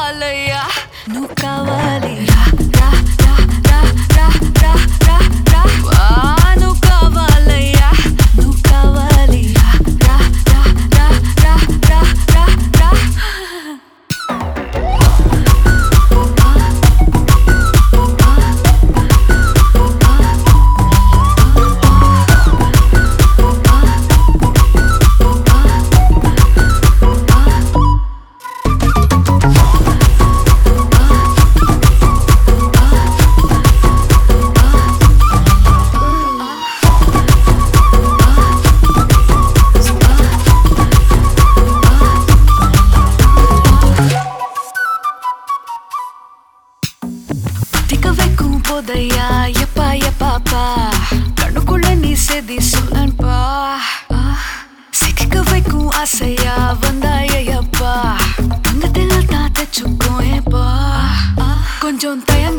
కావాలయ్యా నువ్వు కావాలి రా రా రా రా రా రా రా రా వా నువ్వు కావాలయ్యా నువ్వు కావాలి రా రా రా రా రా రా రా రా போதையா எப்பா எப்பாப்பா கண்ணுக்குள்ள நீ செதி சொல்லன்பா சிக்க வைக்கும் ஆசையா வந்தாயப்பா தங்கத்தில் தான் தச்சுக்கோ ஏப்பா கொஞ்சம் தயங்க